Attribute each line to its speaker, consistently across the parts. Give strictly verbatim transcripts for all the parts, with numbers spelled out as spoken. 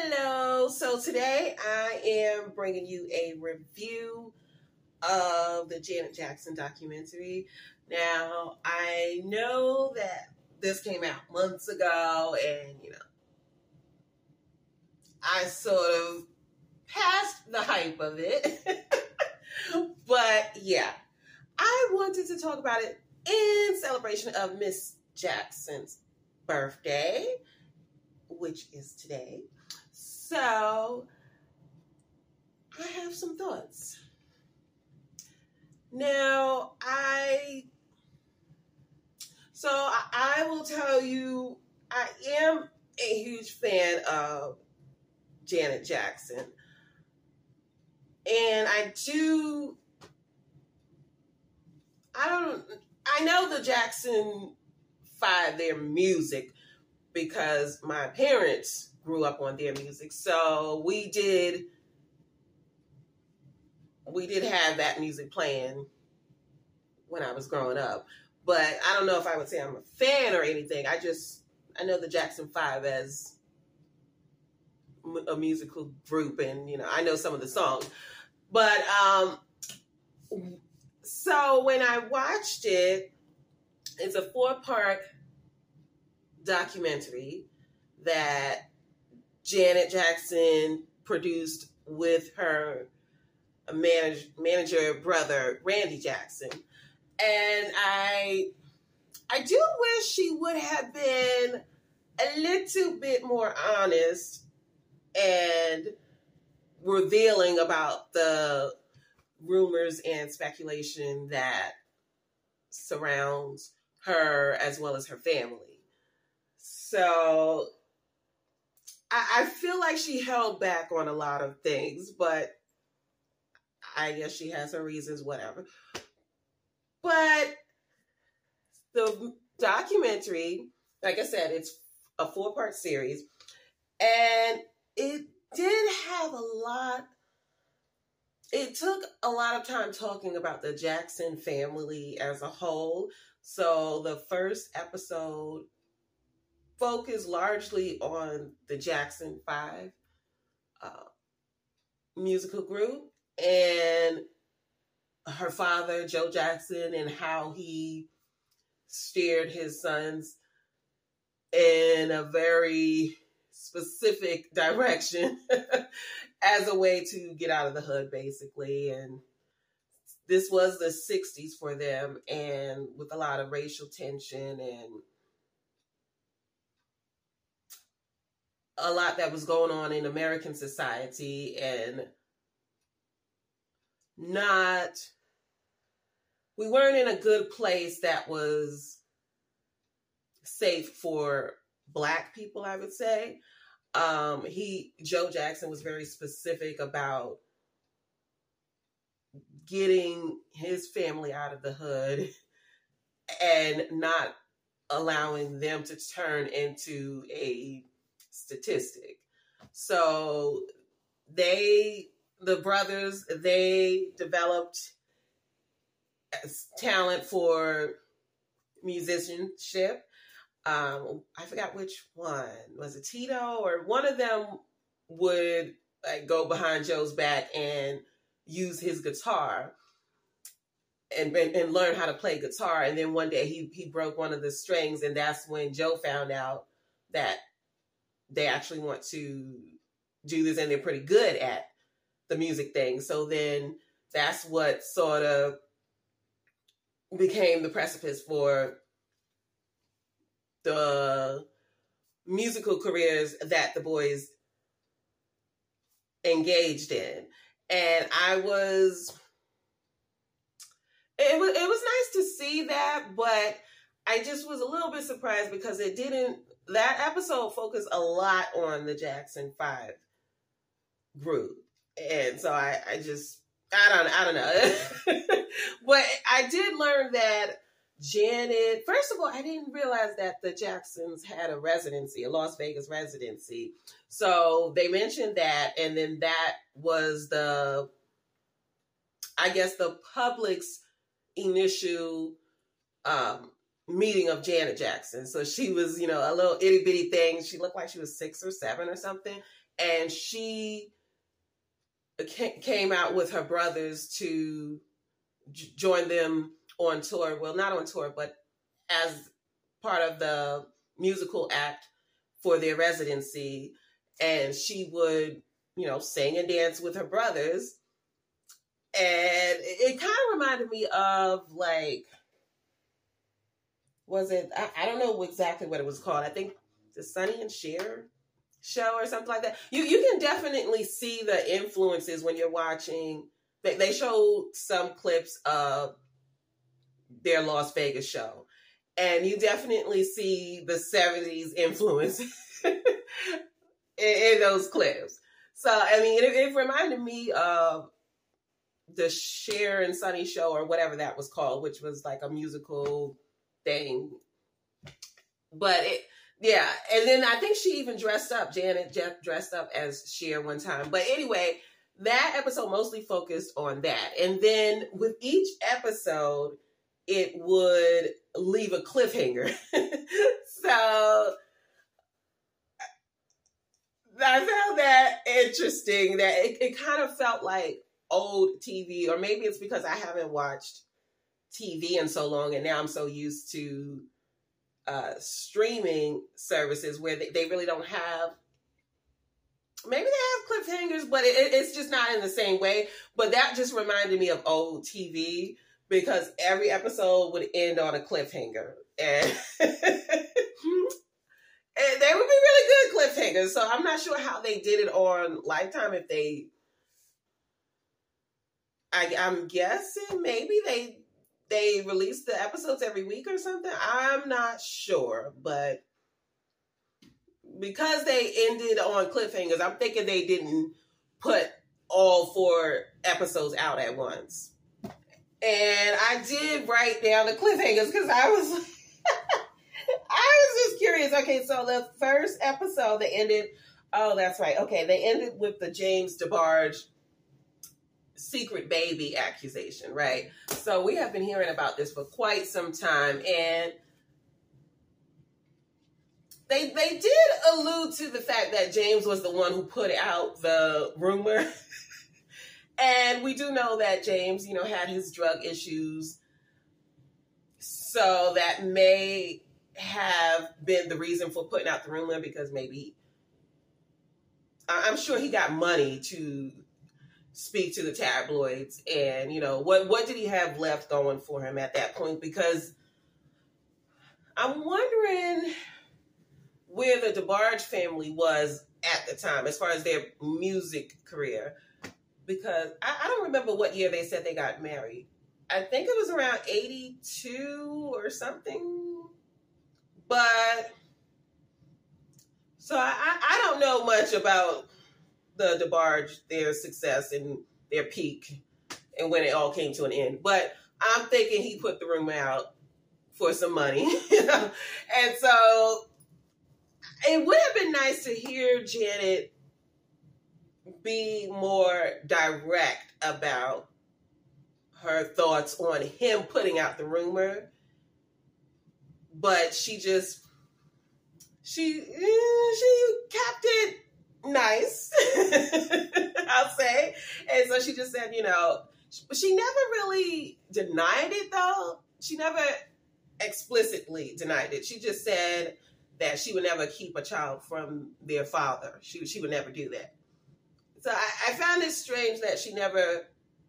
Speaker 1: Hello. So today I am bringing you a review of the Janet Jackson documentary. Now, I know that this came out months ago and, you know, I sort of passed the hype of it. But yeah, I wanted to talk about it in celebration of Miss Jackson's birthday, which is today. So I have some thoughts. Now, I, so I, I will tell you, I am a huge fan of Janet Jackson. And I do, I don't, I know the Jackson Five, their music, because my parents grew up on their music. So we did, we did have that music playing when I was growing up. But I don't know if I would say I'm a fan or anything. I just, I know the Jackson Five as a musical group, and, you know, I know some of the songs. But, um, so when I watched it, it's a four-part documentary that Janet Jackson produced with her manage, manager brother, Randy Jackson. And I, I do wish she would have been a little bit more honest and revealing about the rumors and speculation that surrounds her as well as her family. So I, I feel like she held back on a lot of things, but I guess she has her reasons, whatever. But the documentary, like I said, it's a four-part series, and it did have a lot, it took a lot of time talking about the Jackson family as a whole. So the first episode focused largely on the Jackson Five uh, musical group and her father, Joe Jackson, and how he steered his sons in a very specific direction as a way to get out of the hood, basically. And this was the sixties for them, and with a lot of racial tension and a lot that was going on in American society, and not, we weren't in a good place that was safe for Black people, I would say. Um, he, Joe Jackson was very specific about getting his family out of the hood and not allowing them to turn into a statistic. So they, the brothers, they developed talent for musicianship. Um, I forgot which one. Was it Tito? Or one of them would like go behind Joe's back and use his guitar and, and and learn how to play guitar. And then one day he he broke one of the strings, and that's when Joe found out that they actually want to do this, and they're pretty good at the music thing. So then that's what sort of became the precipice for the musical careers that the boys engaged in. And I was, it was, it was nice to see that, but I just was a little bit surprised because it didn't, that episode focused a lot on the Jackson Five group. And so I, I just, I don't, I don't know. But I did learn that Janet, first of all, I didn't realize that the Jacksons had a residency, a Las Vegas residency. So they mentioned that, and then that was the, I guess, the public's initial um, meeting of Janet Jackson. So she was, you know, a little itty bitty thing. She looked like she was six or seven or something. And she came out with her brothers to j- join them on tour. Well, not on tour, but as part of the musical act for their residency. And she would, you know, sing and dance with her brothers. And it, it kind of reminded me of, like, was it, I, I don't know exactly what it was called. I think the Sonny and Cher show or something like that. You you can definitely see the influences when you're watching. They, they showed some clips of their Las Vegas show. And you definitely see the seventies influence in, in those clips. So, I mean, it, it reminded me of the Cher and Sonny show or whatever that was called, which was like a musical thing. But it, yeah. And then I think she even dressed up, Janet Jeff dressed up as Cher one time. But anyway, that episode mostly focused on that. And then with each episode, it would leave a cliffhanger. So I found that interesting, that it, it kind of felt like old T V, or maybe it's because I haven't watched T V in so long and now I'm so used to uh, streaming services where they, they really don't have, maybe they have cliffhangers, but it, it's just not in the same way. But that just reminded me of old T V, because every episode would end on a cliffhanger. And, and they would be really good cliffhangers. So I'm not sure how they did it on Lifetime. If they, I, I'm guessing maybe they they release the episodes every week or something. I'm not sure. But because they ended on cliffhangers, I'm thinking they didn't put all four episodes out at once. And I did write down the cliffhangers because I was like, I was just curious. Okay, so the first episode, they ended, oh, that's right. Okay, they ended with the James DeBarge secret baby accusation, right? So we have been hearing about this for quite some time. And they they did allude to the fact that James was the one who put out the rumor. And we do know that James, you know, had his drug issues. So that may have been the reason for putting out the rumor, because maybe, I'm sure he got money to speak to the tabloids. And, you know, what, what did he have left going for him at that point? Because I'm wondering where the DeBarge family was at the time as far as their music career. Because I, I don't remember what year they said they got married. I think it was around eighty-two or something. But, so I, I don't know much about the DeBarge, their success and their peak, and when it all came to an end. But I'm thinking he put the rumor out for some money. You know? And so it would have been nice to hear Janet be more direct about her thoughts on him putting out the rumor. But she just, she, she kept it nice, I'll say. And so she just said, you know, she never really denied it though. She never explicitly denied it. She just said that she would never keep a child from their father. She, she would never do that. So I, I found it strange that she never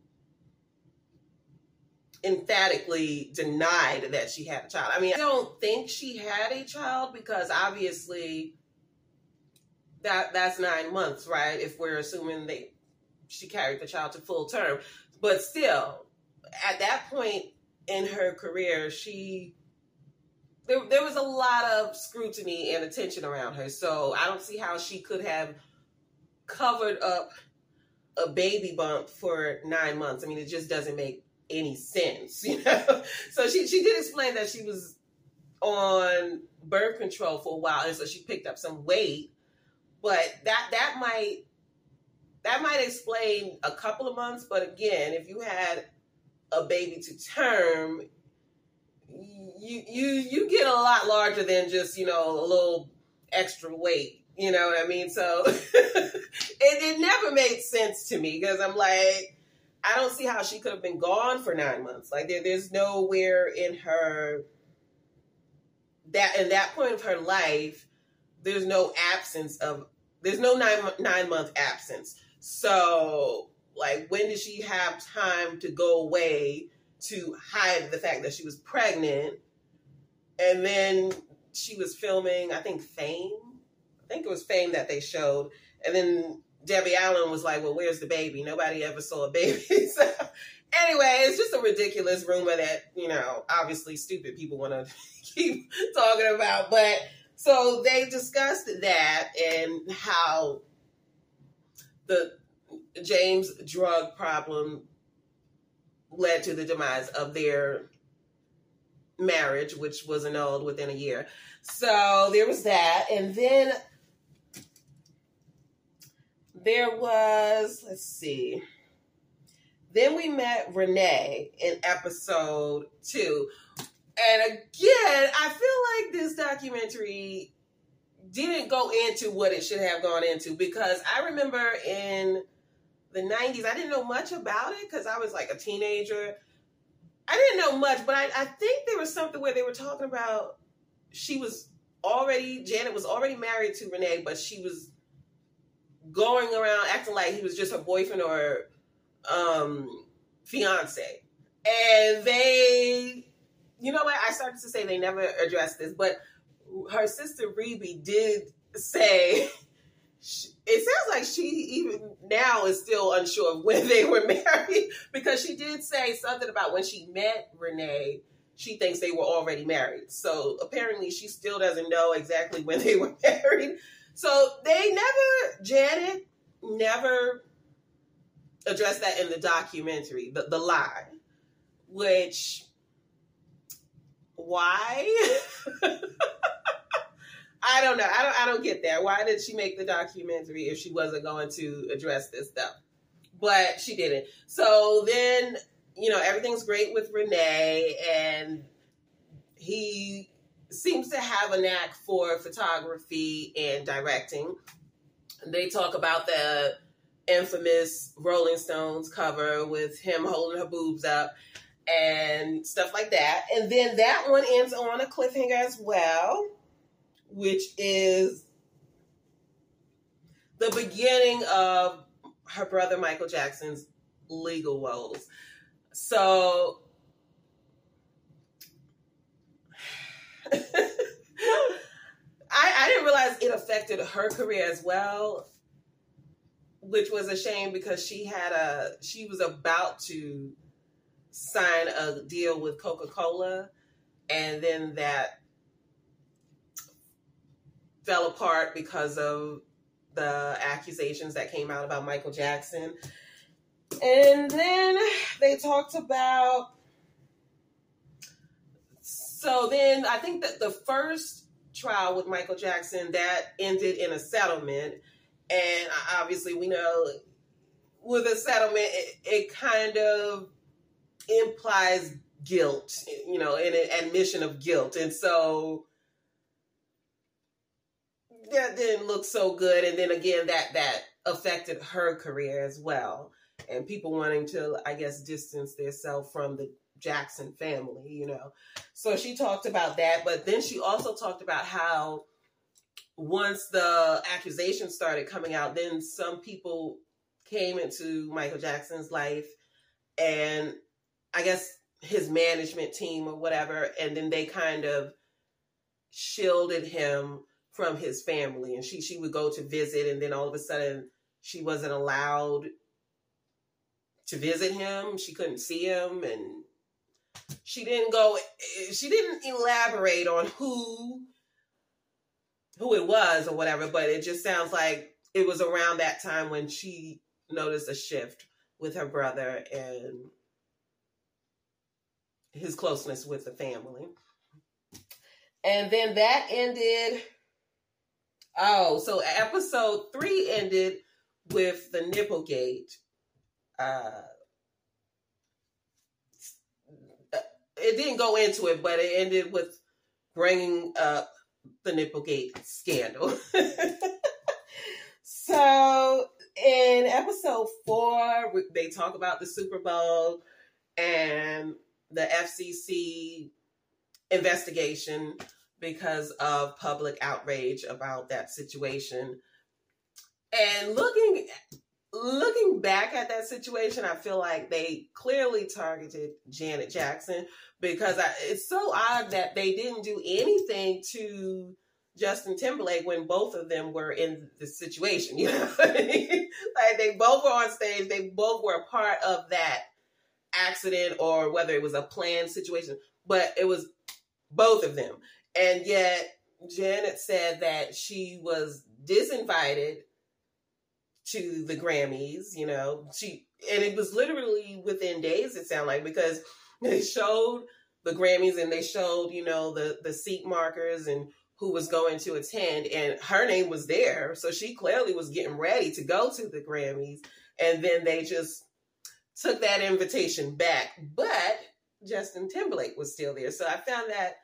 Speaker 1: emphatically denied that she had a child. I mean, I don't think she had a child, because obviously that that's nine months, right? If we're assuming they she carried the child to full term. But still, at that point in her career, she there, there was a lot of scrutiny and attention around her. So I don't see how she could have covered up a baby bump for nine months. I mean, it just doesn't make any sense, you know? So she, she did explain that she was on birth control for a while, and so she picked up some weight. But that that might that might explain a couple of months. But again, if you had a baby to term, you you you get a lot larger than just, you know, a little extra weight. You know what I mean? So it, it never made sense to me because I'm like, I don't see how she could have been gone for nine months. Like there, there's nowhere in her that in that point of her life, there's no absence of there's no nine nine month absence. So like, when did she have time to go away to hide the fact that she was pregnant? And then she was filming, I think, Fame. I think it was Fame that they showed. And then Debbie Allen was like, well, where's the baby? Nobody ever saw a baby. So anyway, it's just a ridiculous rumor that, you know, obviously stupid people want to keep talking about. But so they discussed that and how the James' drug problem led to the demise of their marriage, which was annulled within a year. So there was that. And then there was, let's see. Then we met Renee in episode two. And again, I feel like this documentary didn't go into what it should have gone into, because I remember in the nineties, I didn't know much about it because I was like a teenager. I didn't know much, but I, I think there was something where they were talking about she was already, Janet was already married to Renee, but she was going around acting like he was just her boyfriend or um, fiance. And they, you know what, I started to say they never addressed this, but her sister Rebe did say, it sounds like she even now is still unsure of when they were married, because she did say something about when she met Renee, she thinks they were already married. So apparently she still doesn't know exactly when they were married. So they never, Janet never addressed that in the documentary, the, the lie, which, why? I don't know. I don't I don't get that. Why did she make the documentary if she wasn't going to address this stuff? But she didn't. So then, you know, everything's great with Renee, and he seems to have a knack for photography and directing. They talk about the infamous Rolling Stones cover with him holding her boobs up and stuff like that. And then that one ends on a cliffhanger as well, which is the beginning of her brother Michael Jackson's legal woes. So I, I didn't realize it affected her career as well, which was a shame, because she had a she was about to sign a deal with Coca-Cola, and then that fell apart because of the accusations that came out about Michael Jackson. And then they talked about, so then I think that the first trial with Michael Jackson, that ended in a settlement. And obviously we know with a settlement, it, it kind of implies guilt, you know, and an admission of guilt. And so that didn't look so good. And then again, that that affected her career as well. And people wanting to, I guess, distance themselves from the Jackson family, you know. So she talked about that. But then she also talked about how once the accusations started coming out, then some people came into Michael Jackson's life, and I guess his management team or whatever, and then they kind of shielded him from his family. And she she would go to visit, and then all of a sudden she wasn't allowed to visit him. She couldn't see him, and she didn't go, she didn't elaborate on who, who it was or whatever, but it just sounds like it was around that time when she noticed a shift with her brother and his closeness with the family. And then that ended, oh, so episode three ended with the Nipplegate. Uh, it didn't go into it, but it ended with bringing up the Nipplegate scandal. So in episode four, they talk about the Super Bowl and the F C C investigation because of public outrage about that situation. And looking looking back at that situation, I feel like they clearly targeted Janet Jackson, because I, it's so odd that they didn't do anything to Justin Timberlake when both of them were in the situation. You know what I mean? Like, they both were on stage, they both were a part of that accident, or whether it was a planned situation, but it was both of them. And yet Janet said that she was disinvited to the Grammys, you know, she, and it was literally within days, it sounded like, because they showed the Grammys and they showed, you know, the, the seat markers and who was going to attend, and her name was there. So she clearly was getting ready to go to the Grammys. And then they just took that invitation back. But Justin Timberlake was still there. So I found that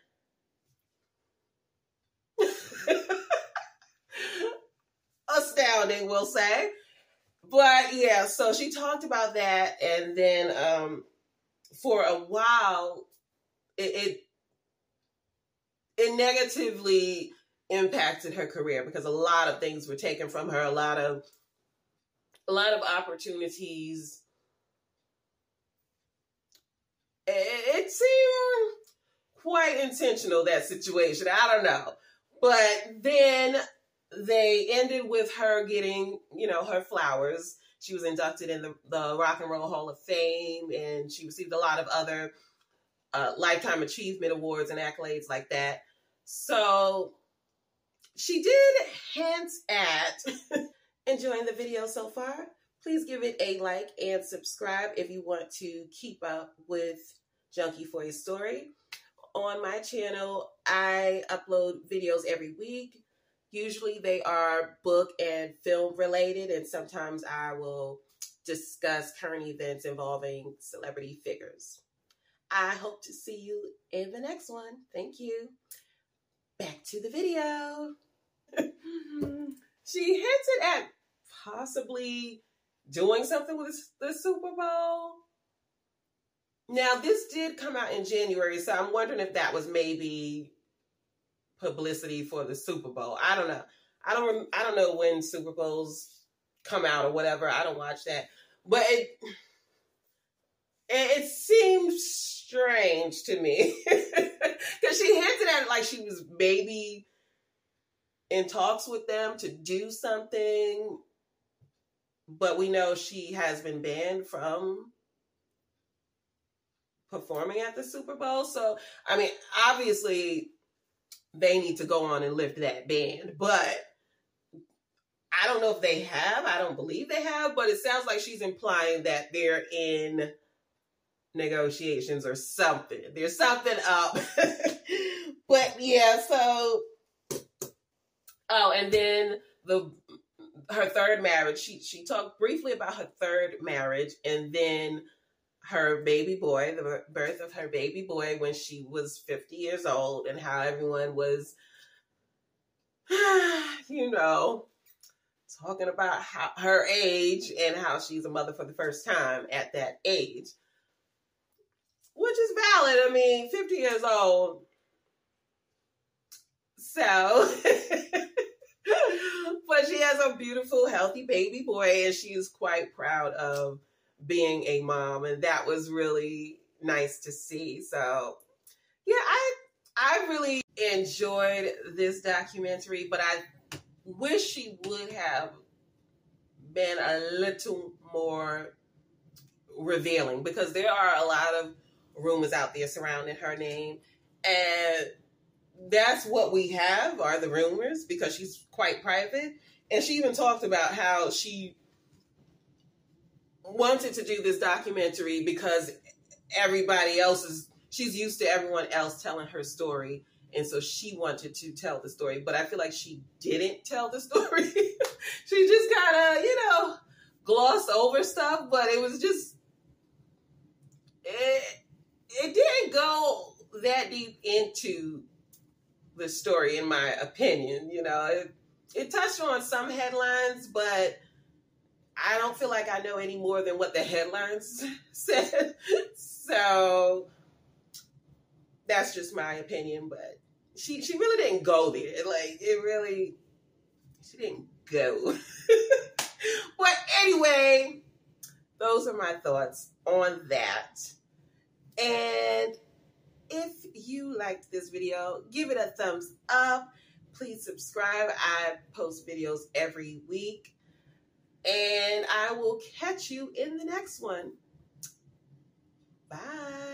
Speaker 1: astounding, we'll say. But yeah, so she talked about that, and then um, for a while, it, it it negatively impacted her career, because a lot of things were taken from her, a lot of a lot of opportunities. It, it seemed quite intentional, that situation. I don't know. But then they ended with her getting, you know, her flowers. She was inducted in the, the Rock and Roll Hall of Fame, and she received a lot of other uh, Lifetime Achievement Awards and accolades like that. So she did hint at enjoying the video so far. Please give it a like and subscribe if you want to keep up with Junkie for a Story. On my channel, I upload videos every week. Usually they are book and film related, and sometimes I will discuss current events involving celebrity figures. I hope to see you in the next one. Thank you. Back to the video. She hinted at possibly doing something with the Super Bowl. Now, this did come out in January, so I'm wondering if that was maybe publicity for the Super Bowl. I don't know. I don't. I don't know when Super Bowls come out or whatever. I don't watch that, but it it seems strange to me, because she hinted at it like she was maybe in talks with them to do something, but we know she has been banned from performing at the Super Bowl. So, I mean, obviously they need to go on and lift that ban, but I don't know if they have. I don't believe they have, but it sounds like she's implying that they're in negotiations or something. There's something up. But yeah, so, oh, and then the her third marriage, she she talked briefly about her third marriage, and then her baby boy, the birth of her baby boy when she was fifty years old, and how everyone was, you know, talking about how, her age and how she's a mother for the first time at that age, which is valid. I mean, fifty years old. So, but she has a beautiful, healthy baby boy, and she is quite proud of being a mom, and that was really nice to see. So yeah, I I really enjoyed this documentary, but I wish she would have been a little more revealing, because there are a lot of rumors out there surrounding her name, and that's what we have are the rumors, because she's quite private. And she even talked about how she wanted to do this documentary because everybody else is, she's used to everyone else telling her story, and so she wanted to tell the story, but I feel like she didn't tell the story. She just kind of, you know, glossed over stuff, but it was just, it, it didn't didn't go that deep into the story, in my opinion. You know, it, it touched on some headlines, but I don't feel like I know any more than what the headlines said. So that's just my opinion, but she she really didn't go there. Like, it really, she didn't go. But anyway, those are my thoughts on that. And if you liked this video, give it a thumbs up. Please subscribe. I post videos every week. And I will catch you in the next one. Bye.